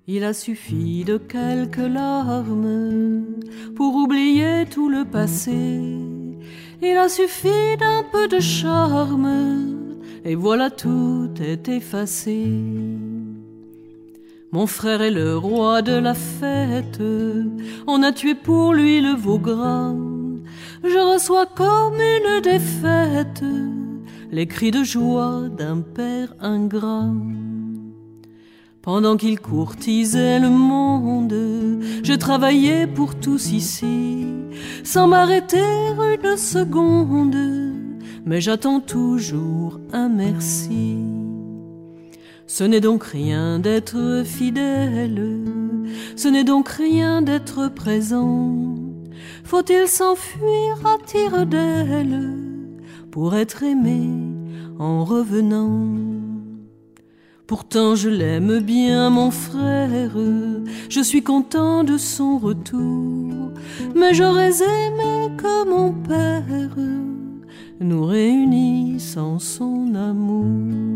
Il a suffi de quelques larmes pour oublier tout le passé. Il a suffi d'un peu de charme et voilà tout est effacé. Mon frère est le roi de la fête, on a tué pour lui le veau gras. Je reçois comme une défaite les cris de joie d'un père ingrat. Pendant qu'il courtisait le monde, je travaillais pour tous ici, sans m'arrêter une seconde, mais j'attends toujours un merci. Ce n'est donc rien d'être fidèle, ce n'est donc rien d'être présent. Faut-il s'enfuir à tire d'aile pour être aimé en revenant? Pourtant je l'aime bien mon frère, je suis content de son retour, mais j'aurais aimé que mon père nous réunisse en son amour.